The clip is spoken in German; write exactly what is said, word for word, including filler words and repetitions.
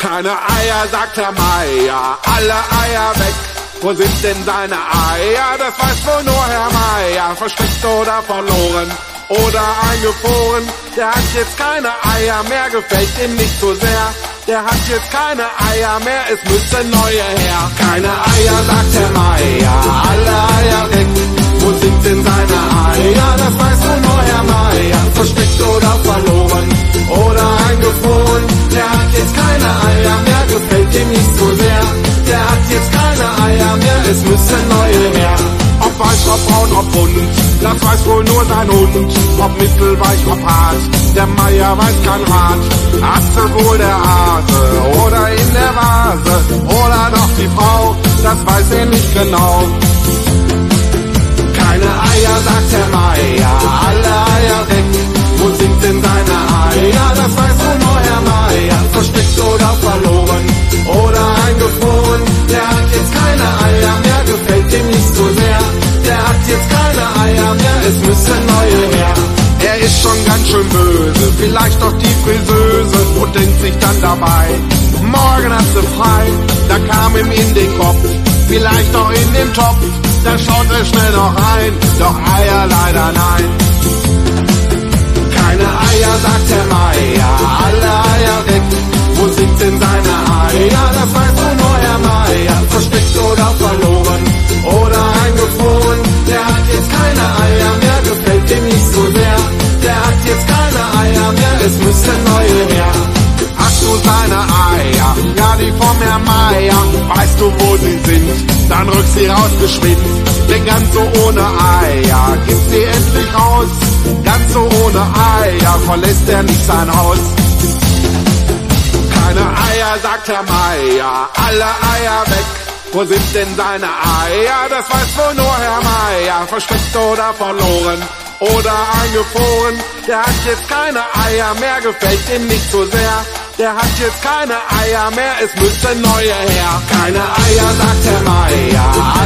Keine Eier, sagt Herr Meier, alle Eier weg. Wo sind denn seine Eier? Das weiß wohl nur Herr Meier. Versteckt oder verloren oder eingefroren. Der hat jetzt keine Eier mehr, gefällt ihm nicht so sehr. Der hat jetzt keine Eier mehr, es müssen neue her. Keine Eier, sagt Herr Meier, alle Eier weg. Wo sind denn seine Eier? Das weiß wohl nur Herr Meier. Versteckt oder verloren oder eingefroren. Der hat jetzt keine Eier mehr, gefällt ihm nicht so sehr. Der hat jetzt keine Eier mehr, es müssen neue her. Ob weiß, ob braun, ob bunt, das weiß wohl nur sein Hund. Ob mittelweich, ob hart, der Meier weiß kein Rat. Atze wohl der Hase oder in der Vase oder doch die Frau, das weiß er nicht genau. Keine Eier, sagt Herr Meier, alle Eier weg. Wo sind denn seine Eier? Das weiß wohl nur Herr Meier. Versteckt oder verloren oder eingefroren. Der hat jetzt keine Eier mehr, gefällt ihm nicht so sehr. Der hat jetzt keine Eier mehr, es müssen neue her. Er ist schon ganz schön böse, vielleicht doch die Friseuse und denkt sich dann dabei, morgen hat sie frei. Da kam ihm in den Kopf, vielleicht auch in den Topf. Da schaut er schnell noch rein, doch Eier leider nein. Keine Eier, sagt Herr Meier, alle Eier weg. Wo sind denn seine Eier? Das weiß wohl nur Herr Meier. Versteckt oder verloren oder eingefroren. Der hat jetzt keine Eier mehr, gefällt ihm nicht so sehr. Der hat jetzt keine Eier mehr, es müssen neue her. Hast du seine Eier? Ja, die vom Herrn Meier. Weißt du, wo sie sind? Dann rück sie raus geschwind. Denn ganz so ohne Eier gib sie endlich raus. Ganz so ohne Eier verlässt er nicht sein Haus. Keine Eier, sagt Herr Meier, alle Eier weg. Wo sind denn seine Eier? Das weiß wohl nur Herr Meier. Versteckt oder verloren oder eingefroren. Der hat jetzt keine Eier mehr, gefällt ihm nicht so sehr. Der hat jetzt keine Eier mehr, es müssen neue her. Keine Eier, sagt Herr Meier,